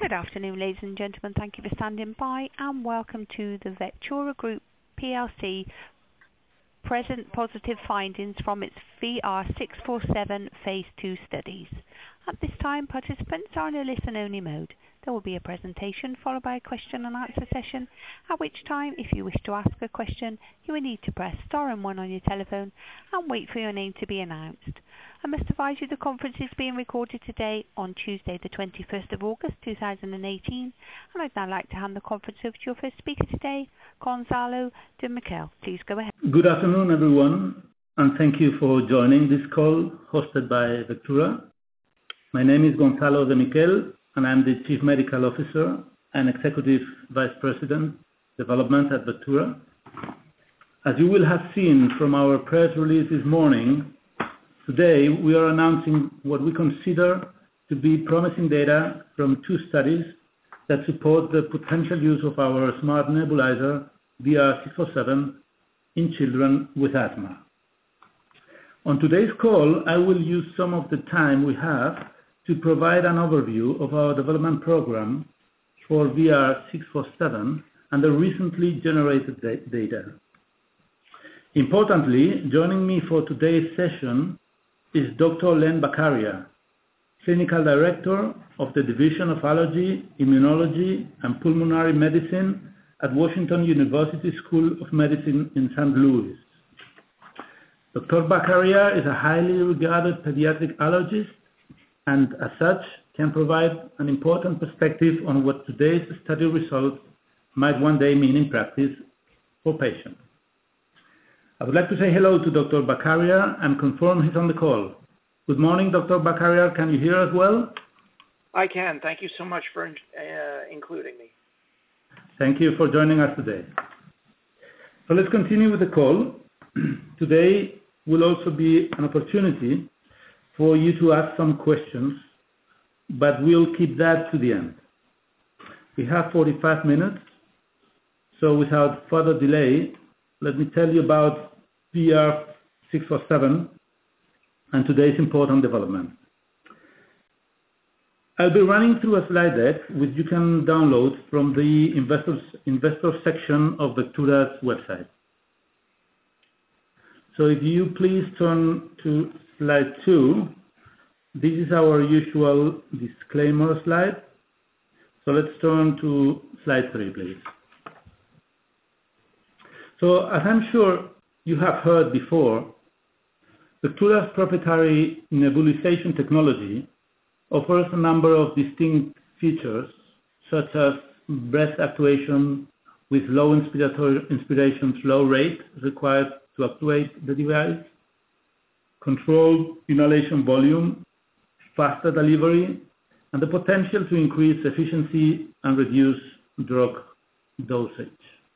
Good afternoon, ladies and gentlemen. Thank you for standing by, and welcome to the Vectura Group plc present positive findings from its VR647 phase 2 studies. At this time, participants are in a listen-only mode. There will be a presentation followed by a question and answer session, at which time, if you wish to ask a question, you will need to press star and 1 on your telephone and wait for your name to be announced. I must advise you the conference is being recorded today on Tuesday the 21st of August 2018, and I'd now like to hand the conference over to your first speaker today, Gonzalo de Miquel. Please go ahead. Good afternoon, everyone, and thank you for joining this call hosted by Vectura. My name is Gonzalo de Miquel, and I'm the Chief Medical Officer and Executive Vice President, Development at Vectura. As you will have seen from our press release this morning, today we are announcing what we consider to be promising data from 2 studies that support the potential use of our smart nebulizer VR647 in children with asthma. On today's call, I will use some of the time we have to provide an overview of our development program for VR647 and the recently generated data. Importantly, joining me for today's session is Dr. Len Bakaria, Clinical Director of the Division of Allergy, Immunology, and Pulmonary Medicine at Washington University School of Medicine in St. Louis. Dr. Bakaria is a highly regarded pediatric allergist and, as such, can provide an important perspective on what today's study results might one day mean in practice for patients. I would like to say hello to Dr. Bakaria and confirm he's on the call. Good morning, Dr. Bakaria. Can you hear us well? I can. Thank you so much for including me. Thank you for joining us today. So let's continue with the call. Today will also be an opportunity for you to ask some questions, but we'll keep that to the end. We have 45 minutes, so without further delay, let me tell you about VR647 and today's important development. I'll be running through a slide deck which you can download from the investor section of Vectura's website. So if you please turn to slide 2, this is our usual disclaimer slide. So let's turn to slide 3, please. So as I'm sure you have heard before, Vectura's proprietary nebulization technology offers a number of distinct features, such as breath actuation with low inspiration flow rate required to actuate the device, controlled inhalation volume, faster delivery, and the potential to increase efficiency and reduce drug dosage.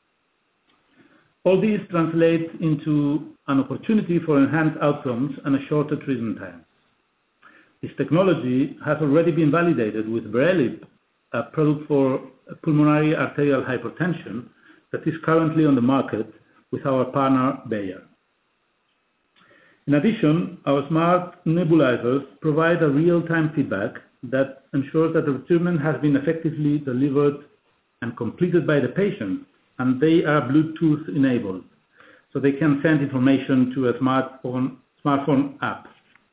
All these translate into an opportunity for enhanced outcomes and a shorter treatment time. This technology has already been validated with Brelip, a product for pulmonary arterial hypertension that is currently on the market with our partner Bayer. In addition, our smart nebulizers provide a real-time feedback that ensures that the treatment has been effectively delivered and completed by the patient, and they are Bluetooth enabled, so they can send information to a smartphone app.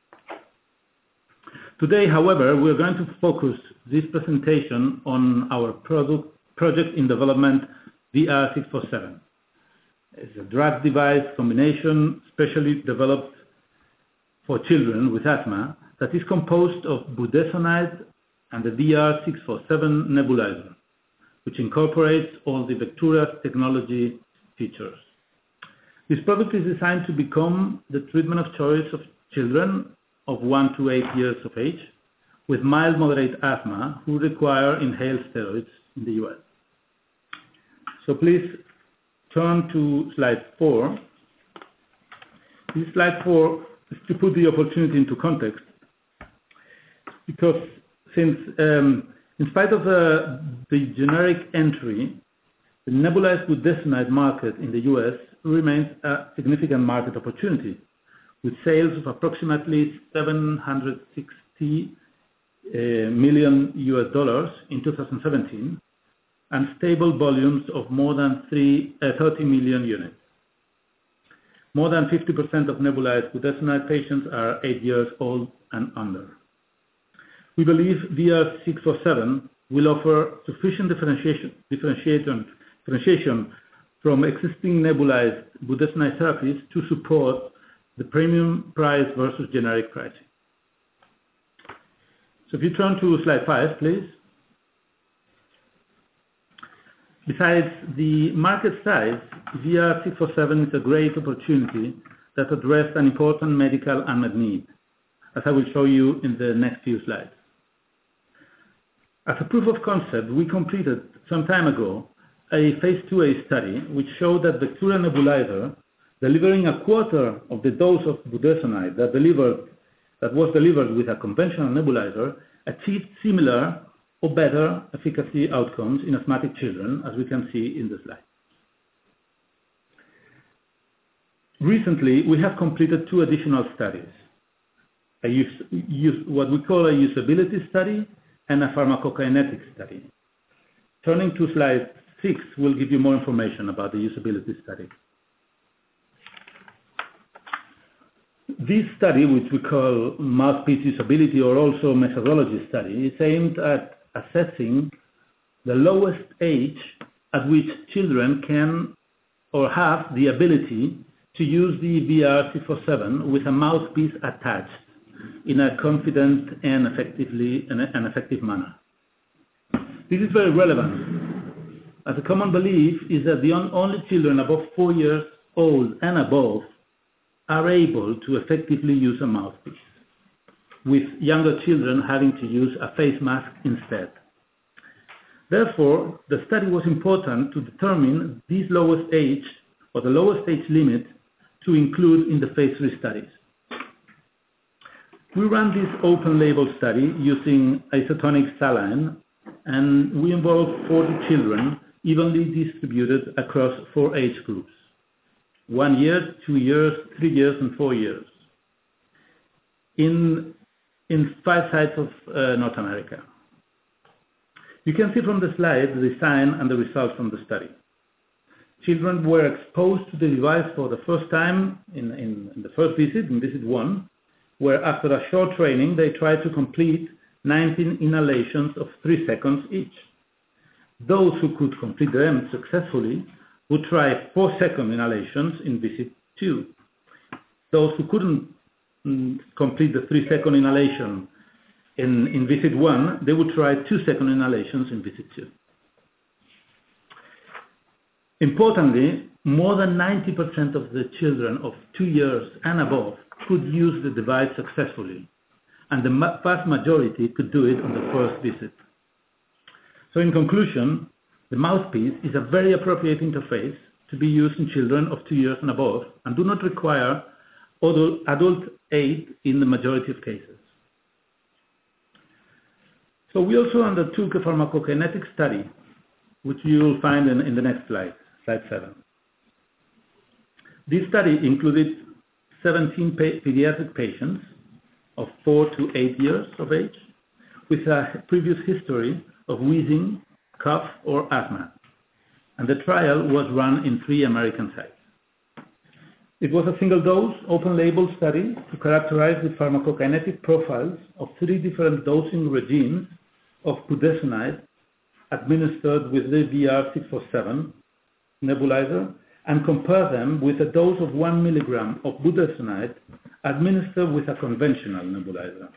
Today, however, we are going to focus this presentation on our project in development, VR647. It's a drug device combination specially developed for children with asthma that is composed of budesonide and the VR647 nebulizer, which incorporates all the Vectura technology features. This product is designed to become the treatment of choice of children of 1 to 8 years of age with mild moderate asthma who require inhaled steroids in the US. So please turn to slide 4. This slide 4 is to put the opportunity into context, because since in spite of the generic entry, the nebulized budesonide market in the US remains a significant market opportunity, with sales of approximately $760 million in 2017, and stable volumes of more than 30 million units. More than 50% of nebulized budesonide patients are 8 years old and under. We believe VR647 will offer sufficient differentiation from existing nebulized budesonide therapies to support the premium price versus generic pricing. So if you turn to slide 5, please. Besides the market size, VR647 is a great opportunity that addresses an important medical unmet need, as I will show you in the next few slides. As a proof of concept, we completed some time ago a phase 2A study which showed that the Vectura nebulizer, delivering a quarter of the dose of budesonide that was delivered with a conventional nebulizer, achieved similar or better efficacy outcomes in asthmatic children, as we can see in the slide. Recently, we have completed 2 additional studies, what we call a usability study and a pharmacokinetic study. Turning to slide 6 will give you more information about the usability study. This study, which we call mouthpiece usability or also methodology study, is aimed at assessing the lowest age at which children can or have the ability to use the VR647 with a mouthpiece attached in a confident and effective manner. This is very relevant, as a common belief is that the only children above 4 years old and above are able to effectively use a mouthpiece, with younger children having to use a face mask instead. Therefore, the study was important to determine this lowest age, or the lowest age limit, to include in the phase 3 studies. We ran this open label study using isotonic saline, and we involved 40 children evenly distributed across 4 age groups: 1 year, 2 years, 3 years, and 4 years, in 5 sites of North America. You can see from the slide the design and the results from the study. Children were exposed to the device for the first time in the first visit, in visit 1, where after a short training they tried to complete 19 inhalations of 3 seconds each. Those who could complete them successfully would try 4-second inhalations in visit 2. Those who couldn't complete the 3-second inhalation in visit 1, they would try 2-second inhalations in visit 2. Importantly, more than 90% of the children of 2 years and above could use the device successfully, and the vast majority could do it on the first visit. So in conclusion, the mouthpiece is a very appropriate interface to be used in children of 2 years and above, and do not require adult aid in the majority of cases. So we also undertook a pharmacokinetic study, which you will find in the next slide, slide 7. This study included 17 pediatric patients of 4 to 8 years of age with a previous history of wheezing, cough, or asthma, and the trial was run in 3 American sites. It was a single-dose, open-label study to characterize the pharmacokinetic profiles of 3 different dosing regimes of budesonide administered with the VR647 nebulizer, and compare them with a dose of 1 milligram of budesonide administered with a conventional nebulizer.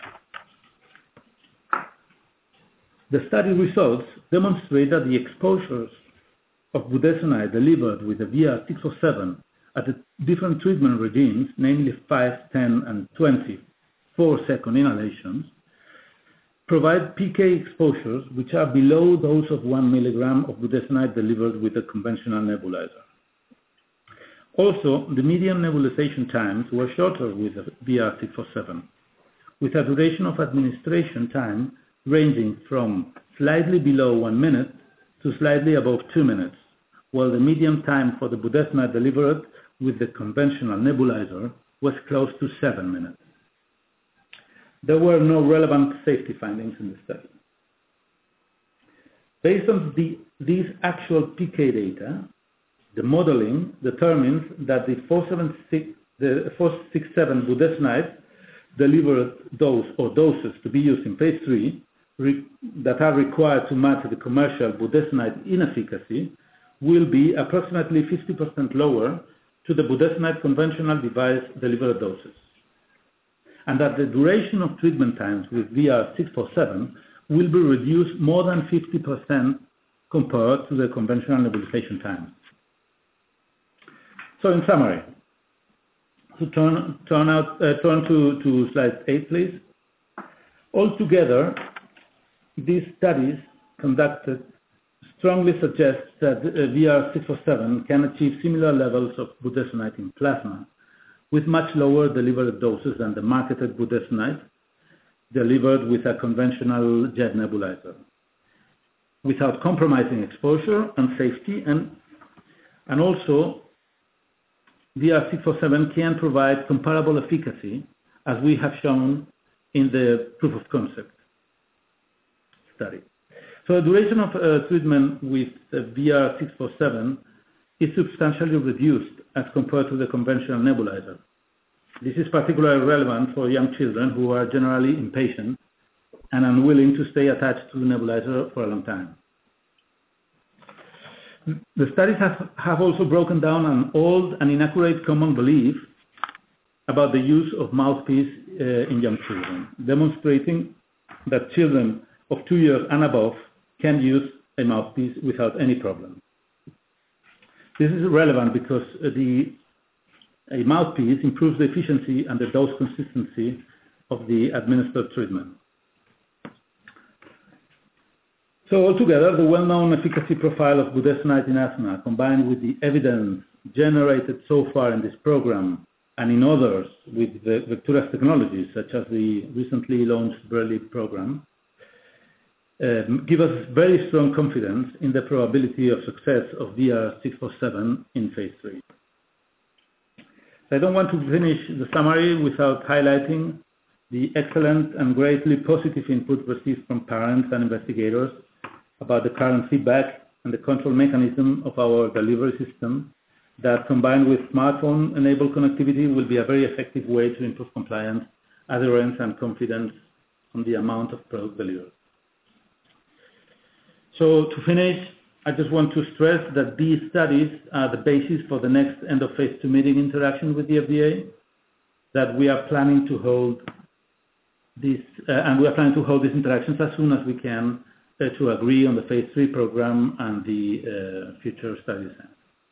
The study results demonstrate that the exposures of budesonide delivered with the VR647 at the different treatment regimes, namely 5, 10, and 20 4-second inhalations, provide PK exposures which are below those of 1 milligram of budesonide delivered with a conventional nebulizer. Also, the median nebulization times were shorter with the VR647, with a duration of administration time ranging from slightly below 1 minute to slightly above 2 minutes, while the median time for the budesonide delivered with the conventional nebulizer was close to 7 minutes. there were no relevant safety findings in the study. Based on these actual PK data, the modeling determines that the 467 budesonide delivered dose or doses to be used in phase 3 that are required to match the commercial budesonide inefficacy will be approximately 50% lower to the budesonide conventional device delivered doses, and that the duration of treatment times with VR647 will be reduced more than 50% compared to the conventional nebulization time. So in summary, so turn to slide 8, please. Altogether, these studies conducted strongly suggest that VR647 can achieve similar levels of budesonide in plasma with much lower delivered doses than the marketed budesonide delivered with a conventional jet nebulizer, without compromising exposure and safety, and also VR647 can provide comparable efficacy as we have shown in the proof of concept study. So the duration of treatment with VR647 is substantially reduced as compared to the conventional nebulizer. This is particularly relevant for young children who are generally impatient and unwilling to stay attached to the nebulizer for a long time. The studies have also broken down an old and inaccurate common belief about the use of mouthpiece in young children, demonstrating that children of 2 years and above can use a mouthpiece without any problem. This is relevant because a mouthpiece improves the efficiency and the dose consistency of the administered treatment. So altogether, the well-known efficacy profile of budesonide in asthma, combined with the evidence generated so far in this program and in others with the Vectura technologies, such as the recently launched Burley program, give us very strong confidence in the probability of success of VR647 in phase 3. I don't want to finish the summary without highlighting the excellent and greatly positive input received from parents and investigators about the current feedback and the control mechanism of our delivery system that, combined with smartphone-enabled connectivity, will be a very effective way to improve compliance, adherence, and confidence on the amount of product delivered. So to finish, I just want to stress that these studies are the basis for the next end of phase 2 meeting interaction with the FDA, that we are planning to hold these interactions as soon as we can to agree on the phase 3 program and the future study design.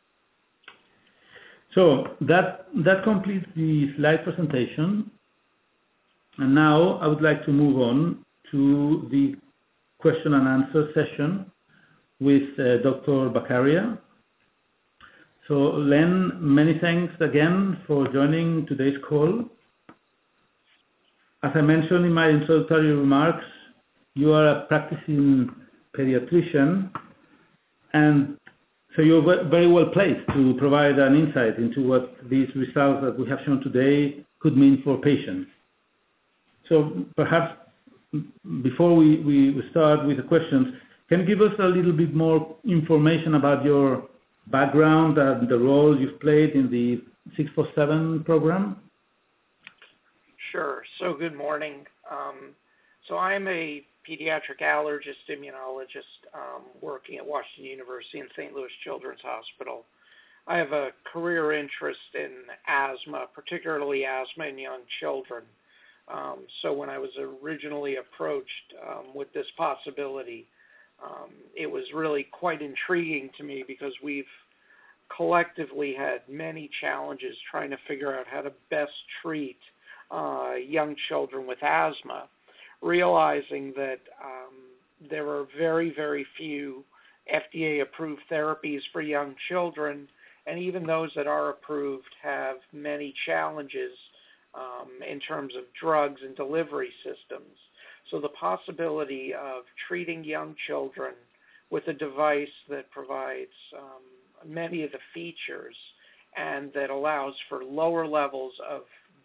So that completes the slide presentation, and now I would like to move on to the question and answer session with Dr. Beccaria. So Len, many thanks again for joining today's call. As I mentioned in my introductory remarks, you are a practicing pediatrician, and so you're very well placed to provide an insight into what these results that we have shown today could mean for patients. So perhaps before we start with the questions, can you give us a little bit more information about your background and the role you've played in the 647 program? Sure. So good morning. So I'm a pediatric allergist immunologist working at Washington University and St. Louis Children's Hospital. I have a career interest in asthma, particularly asthma in young children. So when I was originally approached with this possibility, it was really quite intriguing to me because we've collectively had many challenges trying to figure out how to best treat young children with asthma, realizing that there are very, very few FDA-approved therapies for young children, and even those that are approved have many challenges in terms of drugs and delivery systems. So the possibility of treating young children with a device that provides many of the features and that allows for lower levels of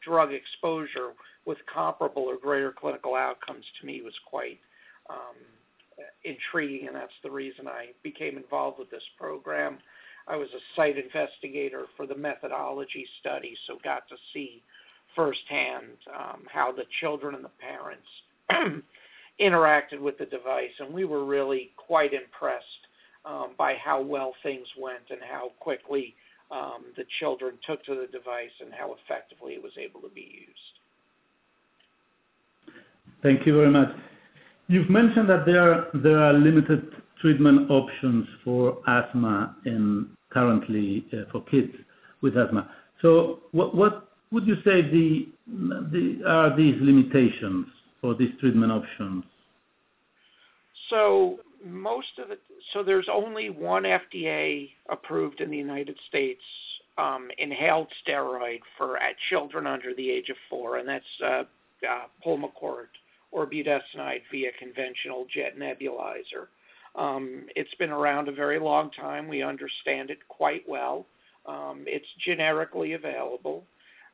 drug exposure with comparable or greater clinical outcomes to me was quite intriguing, and that's the reason I became involved with this program. I was a site investigator for the methodology study, so got to see firsthand how the children and the parents interacted with the device, and we were really quite impressed by how well things went and how quickly the children took to the device and how effectively it was able to be used. Thank you very much. You've mentioned that there are limited treatment options for asthma currently for kids with asthma. So what would you say are these limitations for these treatment options? So there's only one FDA approved in the United States inhaled steroid for children under the age of 4, and that's Pulmicort or budesonide via conventional jet nebulizer. It's been around a very long time. We understand it quite well. It's generically available.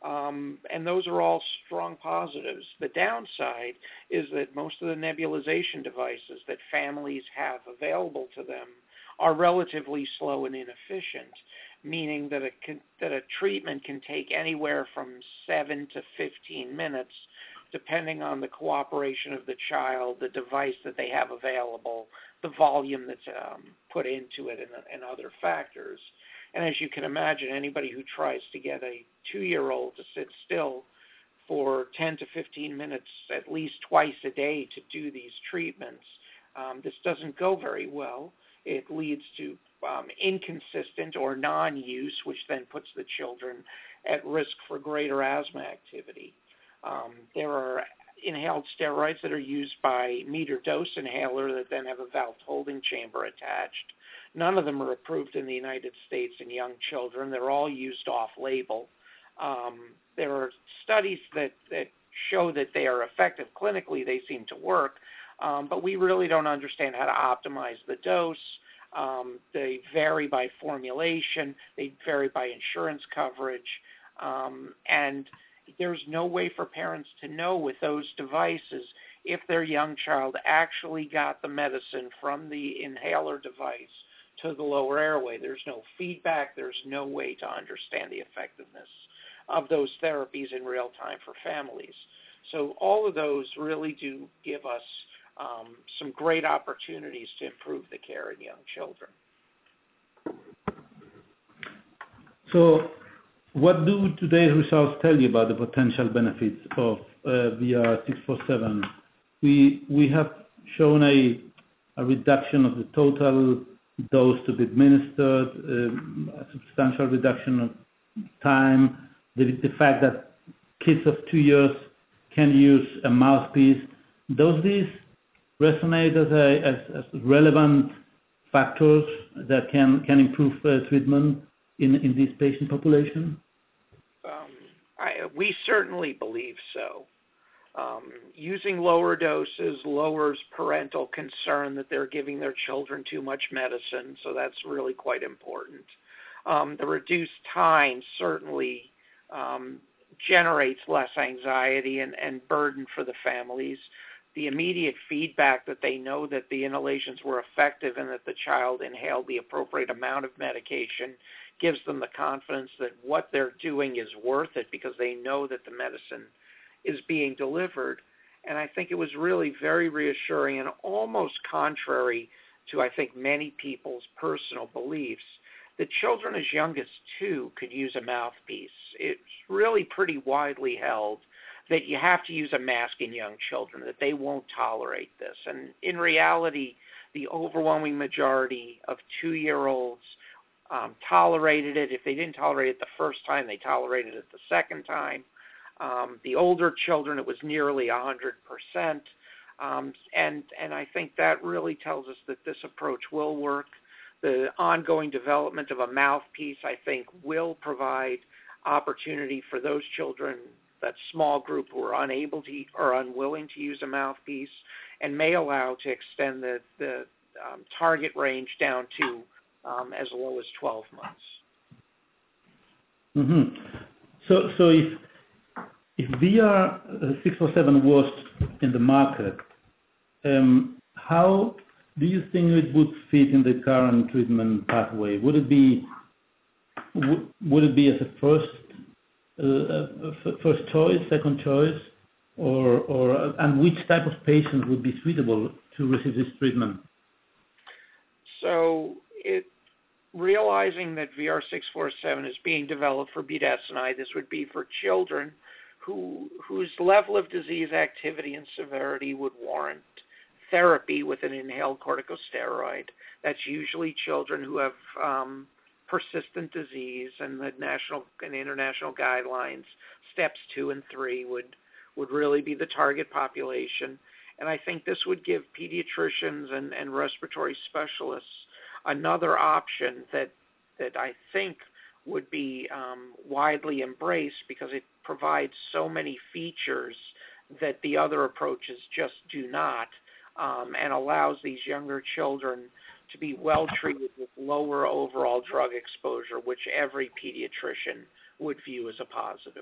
And those are all strong positives. The downside is that most of the nebulization devices that families have available to them are relatively slow and inefficient, meaning that a treatment can take anywhere from 7 to 15 minutes, depending on the cooperation of the child, the device that they have available, the volume that's put into it, and other factors. And as you can imagine, anybody who tries to get a 2-year-old to sit still for 10 to 15 minutes at least twice a day to do these treatments, this doesn't go very well. It leads to inconsistent or non-use, which then puts the children at risk for greater asthma activity. There are inhaled steroids that are used by meter-dose inhaler that then have a valved holding chamber attached. None of them are approved in the United States in young children. They're all used off-label. There are studies that show that they are effective clinically. They seem to work, but we really don't understand how to optimize the dose. They vary by formulation. They vary by insurance coverage. And there's no way for parents to know with those devices if their young child actually got the medicine from the inhaler device to the lower airway. There's no feedback. There's no way to understand the effectiveness of those therapies in real time for families. So all of those really do give us some great opportunities to improve the care in young children. So what do today's results tell you about the potential benefits of VR647? We have shown a reduction of the total dose to be administered, a substantial reduction of time, the fact that kids of 2 years can use a mouthpiece. Does this resonate as relevant factors that can improve treatment in this patient population? We certainly believe so. Using lower doses lowers parental concern that they're giving their children too much medicine, so that's really quite important. The reduced time certainly generates less anxiety and burden for the families. The immediate feedback that they know that the inhalations were effective and that the child inhaled the appropriate amount of medication gives them the confidence that what they're doing is worth it because they know that the medicine is being delivered. And I think it was really very reassuring and almost contrary to, I think, many people's personal beliefs that children as young as 2 could use a mouthpiece. It's really pretty widely held that you have to use a mask in young children, that they won't tolerate this. And in reality, the overwhelming majority of 2-year-olds tolerated it. If they didn't tolerate it the first time, they tolerated it the second time. The older children, it was nearly 100%. And I think that really tells us that this approach will work. The ongoing development of a mouthpiece, I think, will provide opportunity for those children, that small group who are unable to or unwilling to use a mouthpiece, and may allow to extend the target range down to as low as 12 months. Mm-hmm. So if VR647 was in the market, how do you think it would fit in the current treatment pathway? Would it be as a first choice, second choice, and which type of patient would be suitable to receive this treatment? So realizing that VR647 is being developed for budesonide, this would be for children whose level of disease activity and severity would warrant therapy with an inhaled corticosteroid. That's usually children who have persistent disease, and the national and international guidelines, steps 2 and 3 would really be the target population. And I think this would give pediatricians and respiratory specialists another option that I think would be widely embraced, because it provides so many features that the other approaches just do not, and allows these younger children to be well treated with lower overall drug exposure, which every pediatrician would view as a positive.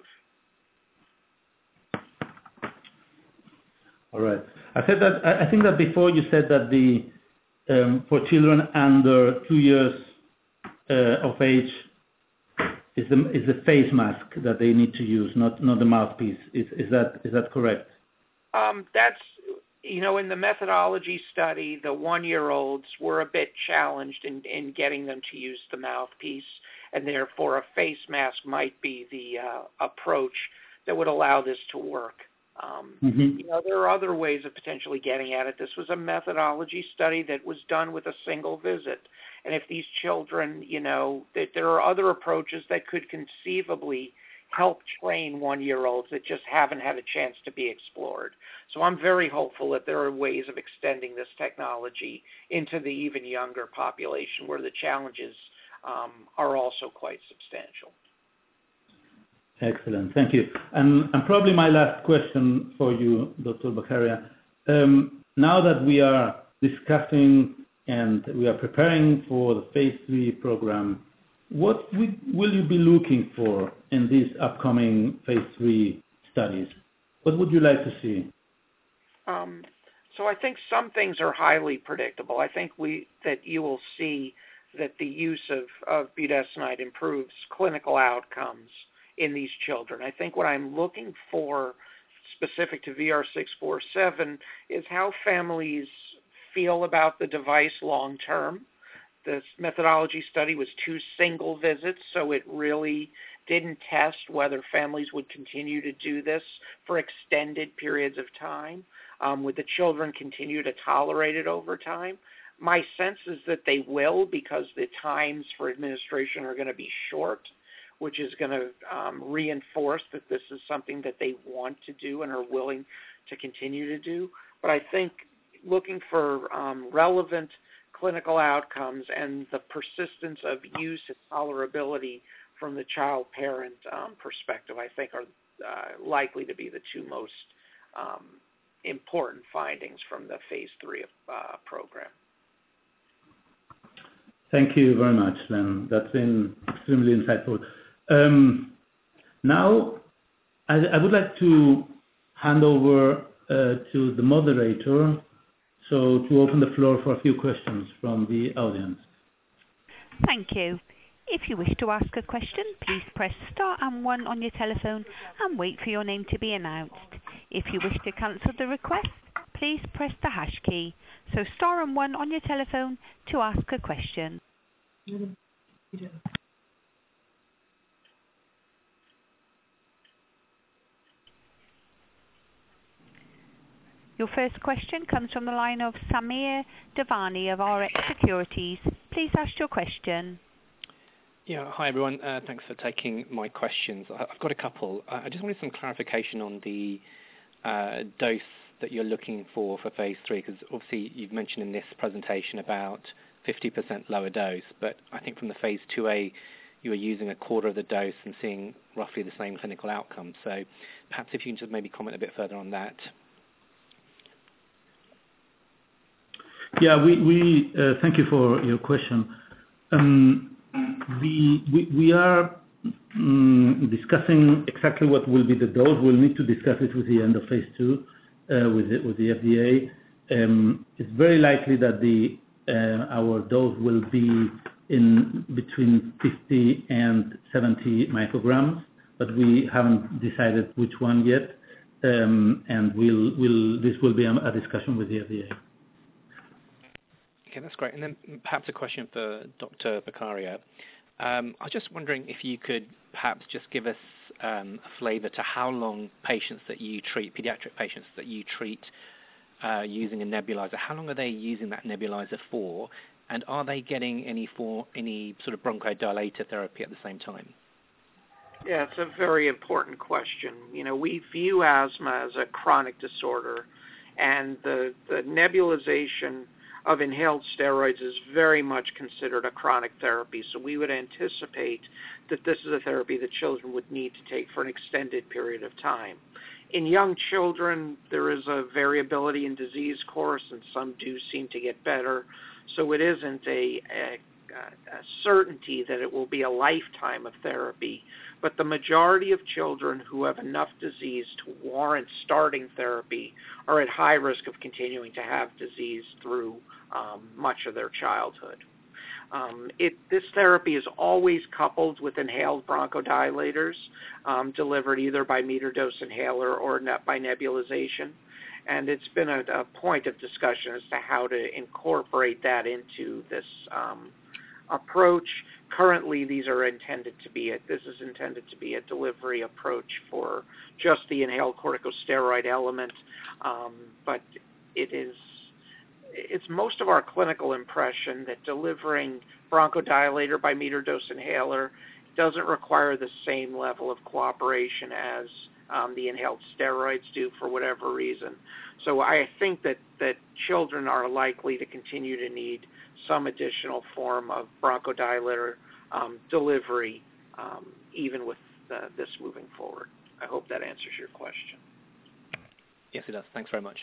All right. I think that before you said that for children under 2 years of age is the face mask that they need to use, not the mouthpiece. Is that correct? That's, in the methodology study, the 1-year-olds were a bit challenged in getting them to use the mouthpiece, and therefore a face mask might be the approach that would allow this to work. There are other ways of potentially getting at it. This was a methodology study that was done with a single visit. And if these children, that there are other approaches that could conceivably help train 1-year-olds that just haven't had a chance to be explored. So I'm very hopeful that there are ways of extending this technology into the even younger population, where the challenges are also quite substantial. Excellent. Thank you. And probably my last question for you, Dr. Beccaria. Now that we are discussing and we are preparing for the phase 3 program, what will you be looking for in these upcoming phase 3 studies? What would you like to see? So I think some things are highly predictable. I think that you will see that the use of budesonide improves clinical outcomes in these children. I think what I'm looking for specific to VR647 is how families feel about the device long term. This methodology study was 2 single visits, so it really didn't test whether families would continue to do this for extended periods of time. Would the children continue to tolerate it over time? My sense is that they will, because the times for administration are going to be short, which is going to reinforce that this is something that they want to do and are willing to continue to do. But I think looking for relevant clinical outcomes and the persistence of use and tolerability from the child-parent perspective, I think, are likely to be the 2 most important findings from the phase 3 program. Thank you very much, Len. That's been extremely insightful. Now, I would like to hand over to the moderator, so to open the floor for a few questions from the audience. Thank you. If you wish to ask a question, please press star and 1 on your telephone and wait for your name to be announced. If you wish to cancel the request, please press the hash key. So star and 1 on your telephone to ask a question. Your first question comes from the line of Samir Devani of RX Securities. Please ask your question. Yeah, hi everyone. Thanks for taking my questions. I've got a couple. I just wanted some clarification on the dose that you're looking for phase 3, because obviously you've mentioned in this presentation about 50% lower dose, but I think from the phase 2A you were using a quarter of the dose and seeing roughly the same clinical outcomes. So perhaps if you can just maybe comment a bit further on that. Yeah, we thank you for your question. We are discussing exactly what will be the dose. We'll need to discuss it with the end of phase 2 with the FDA. It's very likely that our dose will be in between 50 and 70 micrograms, but we haven't decided which one yet. And this will be a discussion with the FDA. Okay, that's great. And then perhaps a question for Dr. Beccaria. I was just wondering if you could perhaps just give us a flavour to how long patients that you treat, pediatric patients that you treat using a nebulizer, how long are they using that nebulizer for, and are they getting any sort of bronchodilator therapy at the same time? Yeah, it's a very important question. We view asthma as a chronic disorder, and the nebulization of inhaled steroids is very much considered a chronic therapy. So we would anticipate that this is a therapy that children would need to take for an extended period of time. In young children, there is a variability in disease course, and some do seem to get better. So it isn't a certainty that it will be a lifetime of therapy. But the majority of children who have enough disease to warrant starting therapy are at high risk of continuing to have disease through much of their childhood. This therapy is always coupled with inhaled bronchodilators delivered either by metered-dose inhaler or by nebulization. And it's been a point of discussion as to how to incorporate that into this approach. Currently, this is intended to be a delivery approach for just the inhaled corticosteroid element, but it's most of our clinical impression that delivering bronchodilator by metered-dose inhaler doesn't require the same level of cooperation as the inhaled steroids do for whatever reason. So I think that children are likely to continue to need some additional form of bronchodilator delivery, even with this moving forward. I hope that answers your question. Yes, it does. Thanks very much.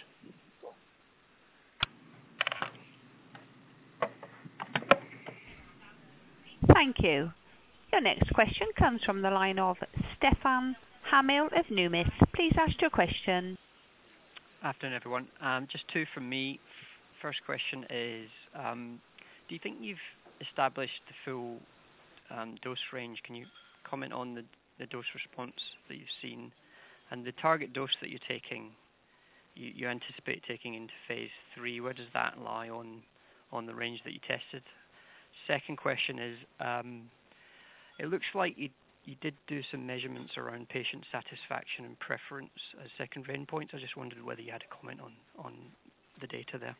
Thank you. Your next question comes from the line of Stefan Hamill of Numis. Please ask your question. Afternoon, everyone. Just two from me. First question is, do you think you've established the full dose range? Can you comment on the dose response that you've seen and the target dose that you're taking? You anticipate taking into phase 3. Where does that lie on the range that you tested? Second question is, it looks like you did do some measurements around patient satisfaction and preference as secondary endpoints. I just wondered whether you had a comment on the data there.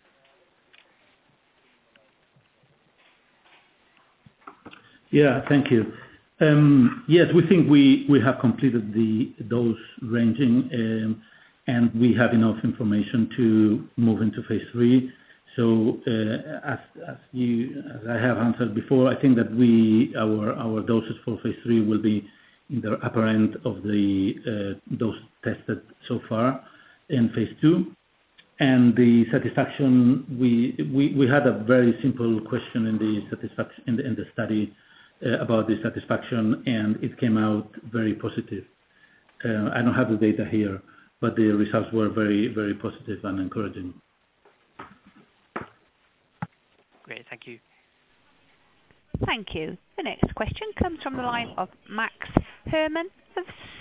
Yeah, thank you. Yes, we think we have completed the dose ranging, and we have enough information to move into phase 3. So, as I have answered before, I think that our doses for phase 3 will be in the upper end of the dose tested so far in phase 2. And the satisfaction, we had a very simple question in the study about the satisfaction, and it came out very positive. I don't have the data here, but the results were very, very positive and encouraging. Great, thank you. Thank you. The next question comes from the line of Max Herrmann of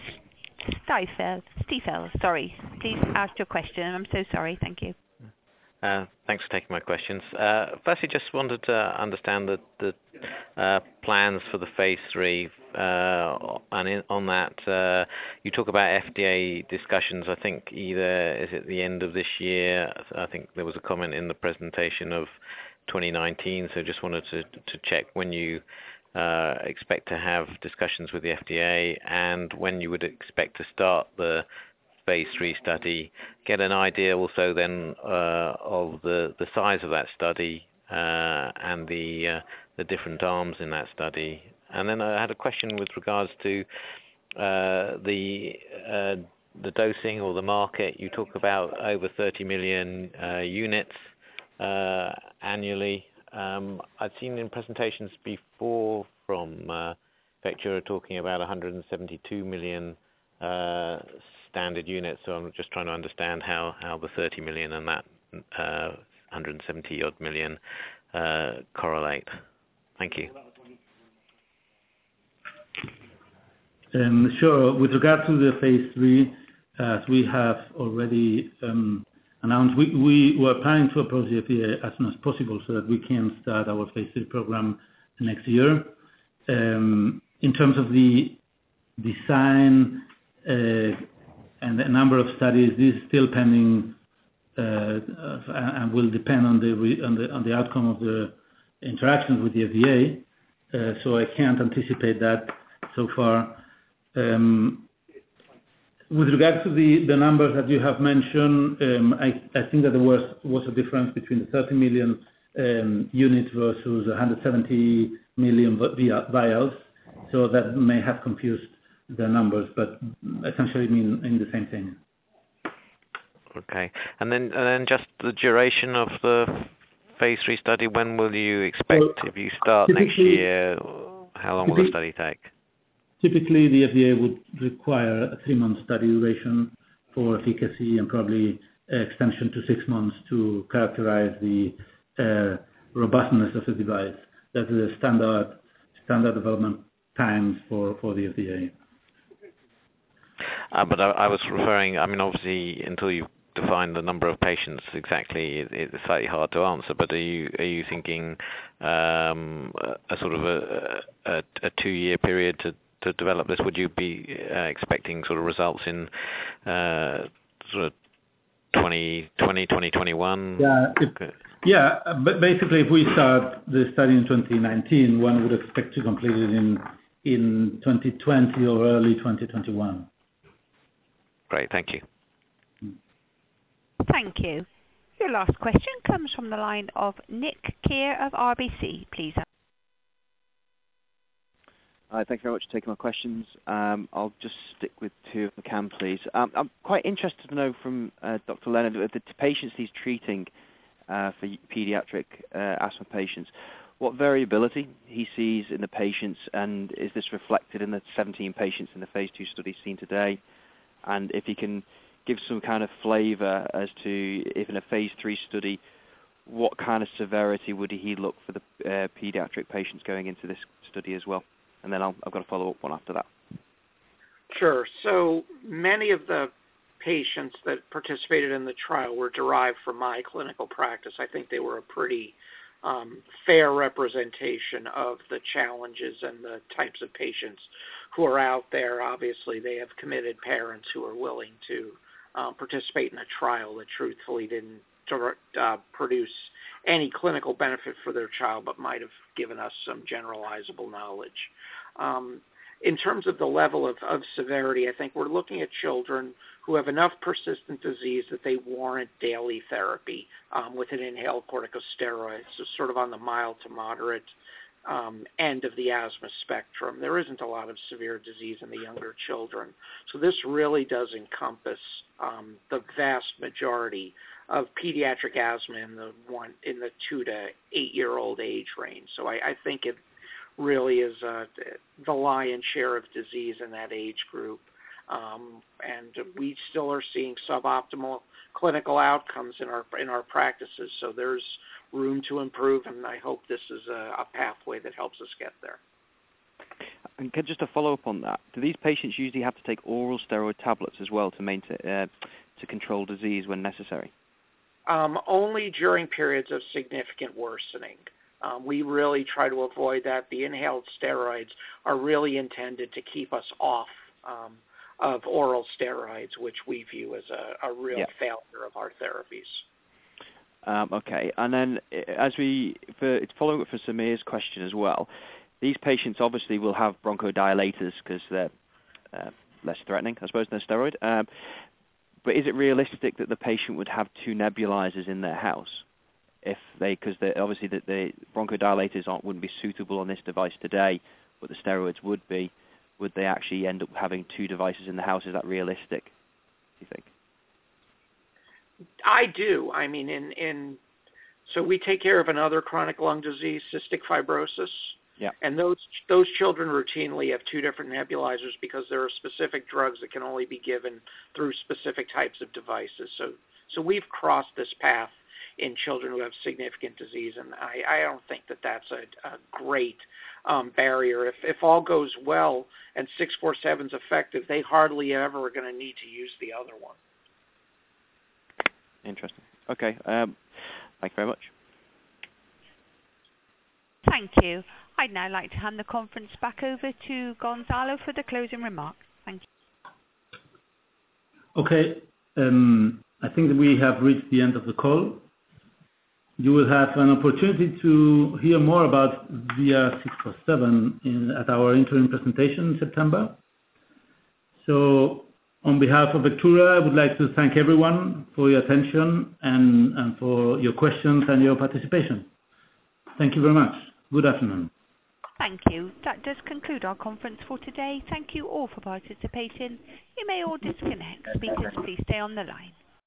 Stifel. Sorry, please ask your question. I'm so sorry. Thank you. Thanks for taking my questions. Firstly, just wanted to understand the plans for the phase 3. And on that, you talk about FDA discussions. I think either is it the end of this year? I think there was a comment in the presentation of 2019. So just wanted to check when you expect to have discussions with the FDA and when you would expect to start the phase 3 study, get an idea also then of the size of that study and the different arms in that study. And then I had a question with regards to the dosing or the market. You talk about over 30 million units annually. I've seen in presentations before from Vectura are talking about 172 million standard units. So I'm just trying to understand how the 30 million and that 170 odd million correlate. Thank you. Sure. With regard to the phase 3, as we have already announced, we were planning to approach the FDA as soon as possible so that we can start our phase 3 program next year. In terms of the design and the number of studies, this is still pending and will depend on the outcome of the interactions with the FDA. So I can't anticipate that so far. With regard to the numbers that you have mentioned, I think that there was a difference between the 30 million units versus 170 million vials, so that may have confused the numbers, but essentially mean the same thing. Okay, and then just the duration of the phase 3 study. When will you expect? If you start next year, how long will the study take? Typically, the FDA would require a 3-month study duration for efficacy and probably extension to 6 months to characterize the robustness of the device. That's the standard development times for the FDA. But I was referring, I mean, obviously, until you define the number of patients exactly, it's slightly hard to answer. But are you thinking a sort of a 2-year period to develop this? Would you be expecting sort of results in sort of 2020, 2021? Yeah. But basically, if we start the study in 2019, one would expect to complete it in 2020 or early 2021. Great, thank you. Thank you. Your last question comes from the line of Nick Keir of RBC. Please. Hi, thank you very much for taking my questions. I'll just stick with 2 if I can, please. I'm quite interested to know from Dr. Leonard, the patients he's treating for pediatric asthma patients, what variability he sees in the patients, and is this reflected in the 17 patients in the phase 2 study seen today? And if he can give some kind of flavour as to if in a phase 3 study, what kind of severity would he look for the pediatric patients going into this study as well? And then I've got a follow-up one after that. Sure. So many of the patients that participated in the trial were derived from my clinical practice. I think they were a pretty fair representation of the challenges and the types of patients who are out there. Obviously, they have committed parents who are willing to participate in a trial that truthfully didn't produce any clinical benefit for their child, but might have given us some generalizable knowledge. In terms of the level of severity, I think we're looking at children who have enough persistent disease that they warrant daily therapy with an inhaled corticosteroid, so sort of on the mild to moderate end of the asthma spectrum. There isn't a lot of severe disease in the younger children. So this really does encompass the vast majority of pediatric asthma in the 2 to 8-year-old age range. So I think it really is the lion's share of disease in that age group. And we still are seeing suboptimal clinical outcomes in our practices. So there's room to improve, and I hope this is a pathway that helps us get there. And just to follow up on that, do these patients usually have to take oral steroid tablets as well to control disease when necessary? Only during periods of significant worsening. We really try to avoid that. The inhaled steroids are really intended to keep us off of oral steroids, which we view as a real failure of our therapies. Okay, and then it's following up for Samir's question as well. These patients obviously will have bronchodilators because they're less threatening, I suppose, than a steroid. But is it realistic that the patient would have 2 nebulizers in their house? Because obviously the bronchodilators wouldn't be suitable on this device today, but the steroids would be. Would they actually end up having 2 devices in the house? Is that realistic, do you think? I do. I mean, so we take care of another chronic lung disease, cystic fibrosis. Yeah. And those children routinely have 2 different nebulizers because there are specific drugs that can only be given through specific types of devices. So we've crossed this path in children who have significant disease, and I don't think that that's a great barrier. If all goes well and 647 is effective, they hardly ever are going to need to use the other one. Interesting. Okay. Thank you very much. Thank you. I'd now like to hand the conference back over to Gonzalo for the closing remarks. Thank you. Okay. I think that we have reached the end of the call. You will have an opportunity to hear more about VR647 at our interim presentation in September. So on behalf of Vectura, I would like to thank everyone for your attention and for your questions and your participation. Thank you very much. Good afternoon. Thank you. That does conclude our conference for today. Thank you all for participating. You may all disconnect. Speakers, please stay on the line.